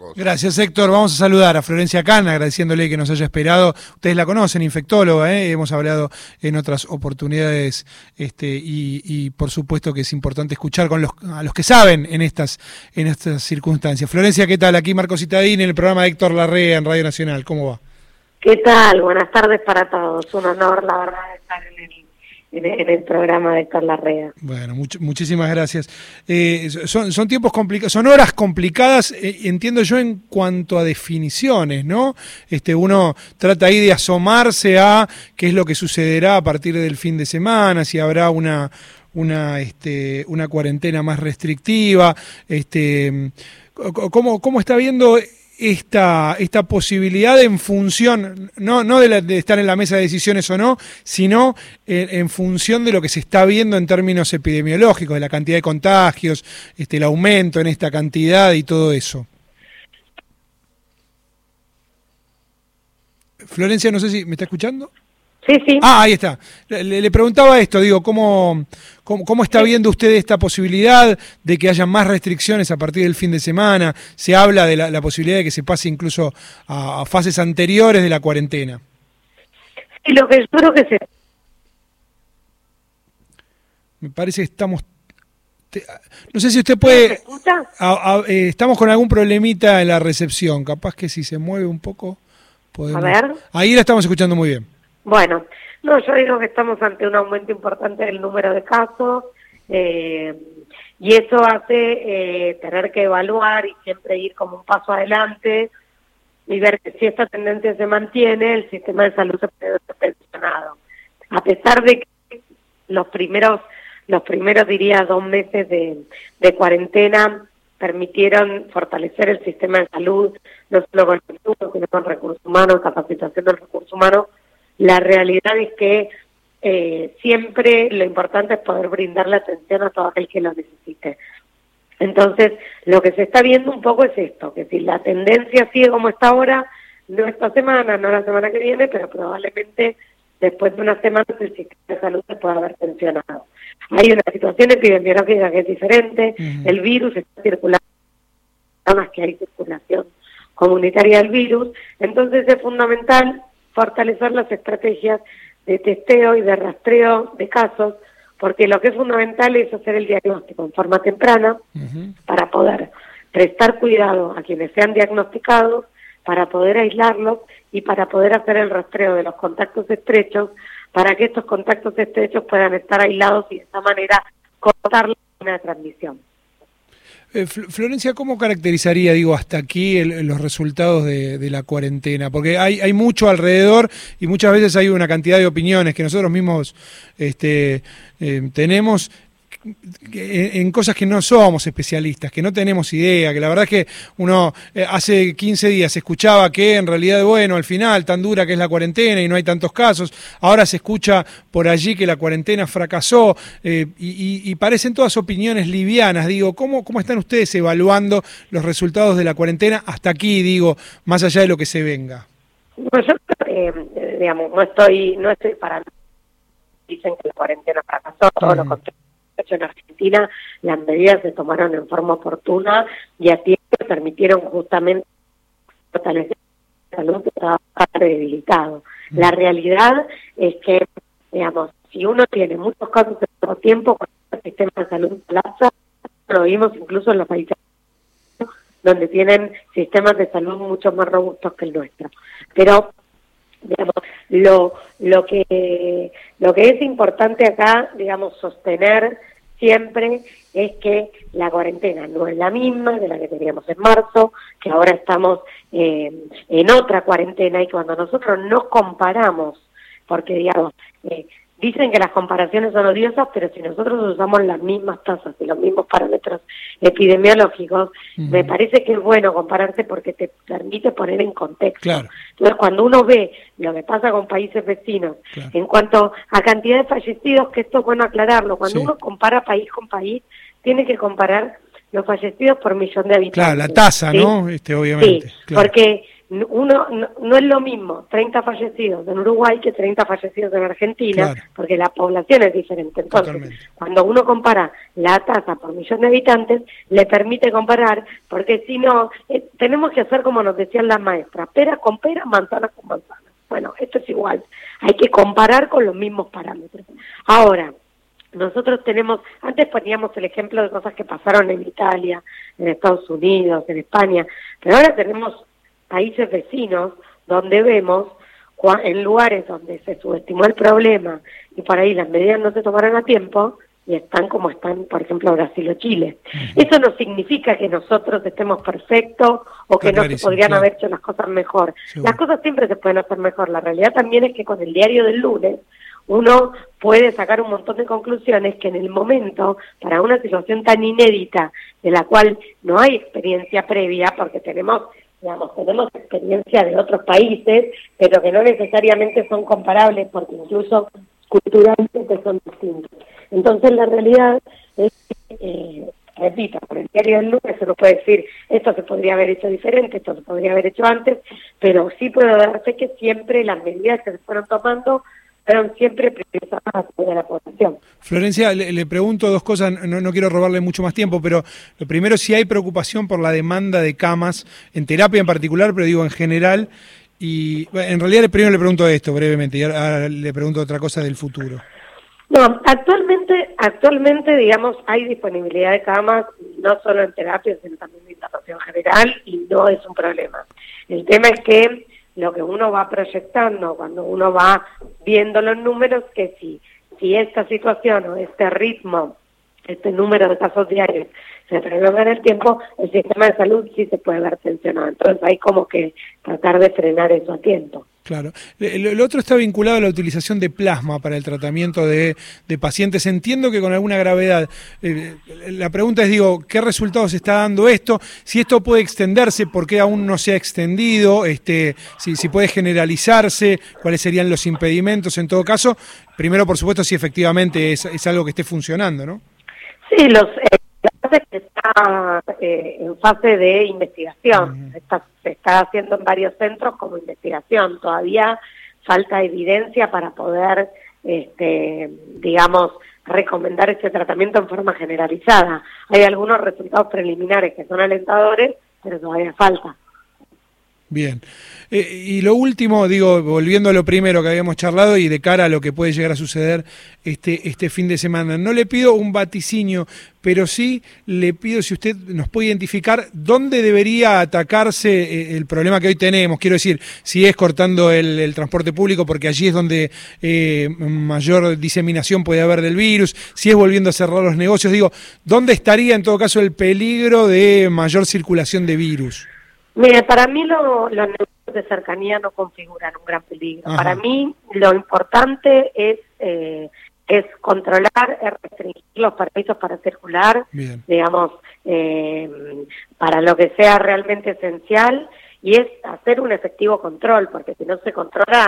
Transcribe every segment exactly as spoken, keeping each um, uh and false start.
cosas. Gracias, Héctor. Vamos a saludar a Florencia Can, agradeciéndole que nos haya esperado. Ustedes la conocen, infectóloga, ¿eh? Hemos hablado en otras oportunidades este, y, y por supuesto que es importante escuchar con los, a los que saben en estas, en estas circunstancias. Florencia, ¿qué tal? Aquí Marco Citadín en el programa de Héctor Larrea en Radio Nacional. ¿Cómo va? ¿Qué tal? Buenas tardes para todos. Un honor, la verdad, estar en el En el, en el programa de Héctor Larrea. Bueno, much, muchísimas gracias. Eh, son, son tiempos complicados, son horas complicadas, eh, entiendo yo, en cuanto a definiciones, ¿no? Este, uno trata ahí de asomarse a qué es lo que sucederá a partir del fin de semana, si habrá una, una, este, una cuarentena más restrictiva. Este, ¿cómo, cómo está viendo esta esta posibilidad en función, no, no de, la, de estar en la mesa de decisiones o no, sino en, en función de lo que se está viendo en términos epidemiológicos, de la cantidad de contagios, este, el aumento en esta cantidad y todo eso? Florencia, no sé si me está escuchando. Sí, sí. Ah, ahí está. Le, le preguntaba esto, digo, ¿cómo, cómo, cómo está viendo usted esta posibilidad de que haya más restricciones a partir del fin de semana? Se habla de la, la posibilidad de que se pase incluso a, a fases anteriores de la cuarentena. Y lo que yo creo que se... Me parece que estamos... Te, no sé si usted puede... ¿Me escucha? A, a, eh, estamos con algún problemita en la recepción. Capaz que si se mueve un poco podemos... A ver. Ahí la estamos escuchando muy bien. Bueno, no, yo digo que estamos ante un aumento importante del número de casos eh, y eso hace eh, tener que evaluar y siempre ir como un paso adelante y ver que si esta tendencia se mantiene, el sistema de salud se puede ver pensionado. A pesar de que los primeros, los primeros diría, dos meses de, de cuarentena permitieron fortalecer el sistema de salud, no solo con estudios, sino con recursos humanos, capacitación del recurso humano. La realidad es que eh, siempre lo importante es poder brindarle atención a todo aquel que lo necesite. Entonces, lo que se está viendo un poco es esto, que si la tendencia sigue como está ahora, no esta semana, no la semana que viene, pero probablemente después de unas semanas el sistema de salud se pueda haber tensionado. Hay una situación epidemiológica que es diferente, uh-huh. El virus está circulando, más que hay circulación comunitaria del virus, entonces es fundamental fortalecer las estrategias de testeo y de rastreo de casos, porque lo que es fundamental es hacer el diagnóstico en forma temprana uh-huh. para poder prestar cuidado a quienes sean diagnosticados, para poder aislarlos y para poder hacer el rastreo de los contactos estrechos, para que estos contactos estrechos puedan estar aislados y de esta manera cortar la zona de transmisión. Eh, Florencia, ¿cómo caracterizaría, digo, hasta aquí el, los resultados de, de la cuarentena? Porque hay, hay mucho alrededor y muchas veces hay una cantidad de opiniones que nosotros mismos este, eh, tenemos en, en cosas que no somos especialistas, que no tenemos idea, que la verdad es que uno eh, hace quince días escuchaba que en realidad, bueno, al final, tan dura que es la cuarentena y no hay tantos casos, ahora se escucha por allí que la cuarentena fracasó eh, y, y, y parecen todas opiniones livianas. Digo, ¿cómo, ¿cómo están ustedes evaluando los resultados de la cuarentena hasta aquí, digo, más allá de lo que se venga? Pues yo, eh, digamos, no estoy, no estoy para... Dicen que la cuarentena fracasó, todo mm. lo contrario. En Argentina las medidas se tomaron en forma oportuna y a tiempo permitieron justamente fortalecer la salud que estaba debilitado. Mm. La realidad es que, digamos, si uno tiene muchos casos en poco tiempo, cuando el sistema de salud colapsa, lo vimos incluso en los países donde tienen sistemas de salud mucho más robustos que el nuestro. Pero digamos, lo lo que lo que es importante acá, digamos, sostener siempre es que la cuarentena no es la misma de la que teníamos en marzo, que ahora estamos eh, en otra cuarentena y cuando nosotros nos comparamos, porque digamos, eh, dicen que las comparaciones son odiosas, pero si nosotros usamos las mismas tasas y los mismos parámetros epidemiológicos, uh-huh. me parece que es bueno compararse porque te permite poner en contexto. Claro. Entonces, cuando uno ve lo que pasa con países vecinos, claro. en cuanto a cantidad de fallecidos, que esto es bueno aclararlo, cuando sí. uno compara país con país, tiene que comparar los fallecidos por millón de habitantes. Claro, la tasa, ¿sí? ¿no? Este, obviamente. Sí, claro. porque uno no, no es lo mismo treinta fallecidos en Uruguay que treinta fallecidos en Argentina, claro, porque la población es diferente. Entonces, totalmente, cuando uno compara la tasa por millón de habitantes, le permite comparar, porque si no, eh, tenemos que hacer como nos decían las maestras, pera con pera, manzana con manzana. Bueno, esto es igual, hay que comparar con los mismos parámetros. Ahora, nosotros tenemos, antes poníamos el ejemplo de cosas que pasaron en Italia, en Estados Unidos, en España, pero ahora tenemos países vecinos donde vemos en lugares donde se subestimó el problema y por ahí las medidas no se tomaron a tiempo y están como están, por ejemplo, Brasil o Chile. Uh-huh. Eso no significa que nosotros estemos perfectos o que no se podrían claro. haber hecho las cosas mejor. Seguro. Las cosas siempre se pueden hacer mejor. La realidad también es que con el diario del lunes uno puede sacar un montón de conclusiones que en el momento, para una situación tan inédita, de la cual no hay experiencia previa, porque tenemos, digamos, tenemos experiencia de otros países, pero que no necesariamente son comparables, porque incluso culturalmente son distintos. Entonces la realidad es que, eh, repito, por el diario del lunes se nos puede decir, esto se podría haber hecho diferente, esto se podría haber hecho antes, pero sí puedo darse que siempre las medidas que se fueron tomando fueron siempre priorizadas hacia la población. Florencia, le, le pregunto dos cosas, no, no quiero robarle mucho más tiempo, pero lo primero, si hay preocupación por la demanda de camas, en terapia en particular, pero digo en general, y bueno, en realidad primero le pregunto esto brevemente, y ahora le pregunto otra cosa del futuro. No, actualmente, actualmente, digamos, hay disponibilidad de camas, no solo en terapia, sino también en internación general, y no es un problema. El tema es que lo que uno va proyectando cuando uno va viendo los números, que si, si esta situación o este ritmo, este número de casos diarios se prolonga en el tiempo, el sistema de salud sí se puede ver tensionado. Entonces hay como que tratar de frenar eso a tiempo. Claro. El otro está vinculado a la utilización de plasma para el tratamiento de, de pacientes. Entiendo que con alguna gravedad. Eh, la pregunta es, digo, ¿qué resultados está dando esto? Si esto puede extenderse, ¿por qué aún no se ha extendido? Este, si, si puede generalizarse, ¿cuáles serían los impedimentos en todo caso? Primero, por supuesto, si efectivamente es, es algo que esté funcionando, ¿no? Sí, los... Eh... que está eh, en fase de investigación, uh-huh. está, se está haciendo en varios centros como investigación, todavía falta evidencia para poder, este, digamos, recomendar este tratamiento en forma generalizada. Hay algunos resultados preliminares que son alentadores, pero todavía falta. Bien. Eh, y lo último, digo, volviendo a lo primero que habíamos charlado y de cara a lo que puede llegar a suceder este, este fin de semana, no le pido un vaticinio, pero sí le pido si usted nos puede identificar dónde debería atacarse el problema que hoy tenemos. Quiero decir, si es cortando el, el transporte público, porque allí es donde eh, mayor diseminación puede haber del virus, si es volviendo a cerrar los negocios, digo, ¿dónde estaría en todo caso el peligro de mayor circulación de virus? Mira, para mí lo, los negocios de cercanía no configuran un gran peligro. Ajá. Para mí lo importante es eh, es controlar, es restringir los permisos para circular, bien, digamos, eh, para lo que sea realmente esencial, y es hacer un efectivo control, porque si no se controla...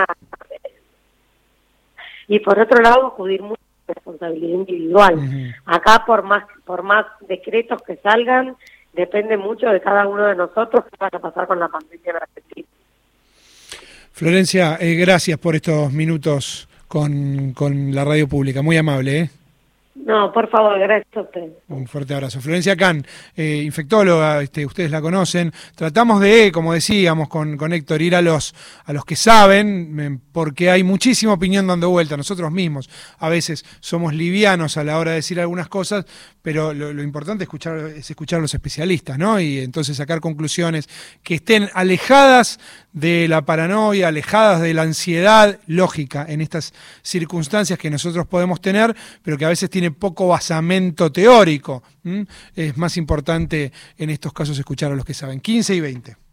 Y por otro lado, acudir mucho a la responsabilidad individual. Uh-huh. Acá, por más por más decretos que salgan, depende mucho de cada uno de nosotros qué va a pasar con la pandemia en Argentina. Florencia, eh, gracias por estos minutos con, con la radio pública, muy amable, ¿eh? No, por favor, gracias a usted. Un fuerte abrazo. Florencia Can, eh, infectóloga, este, ustedes la conocen. Tratamos de, como decíamos con, con Héctor, ir a los, a los que saben, porque hay muchísima opinión dando vuelta. Nosotros mismos a veces somos livianos a la hora de decir algunas cosas, pero lo, lo importante es escuchar, es escuchar a los especialistas, ¿no? Y entonces sacar conclusiones que estén alejadas de la paranoia, alejadas de la ansiedad lógica en estas circunstancias que nosotros podemos tener, pero que a veces tiene poco basamento teórico. ¿Mm? Es más importante en estos casos escuchar a los que saben. quince y veinte.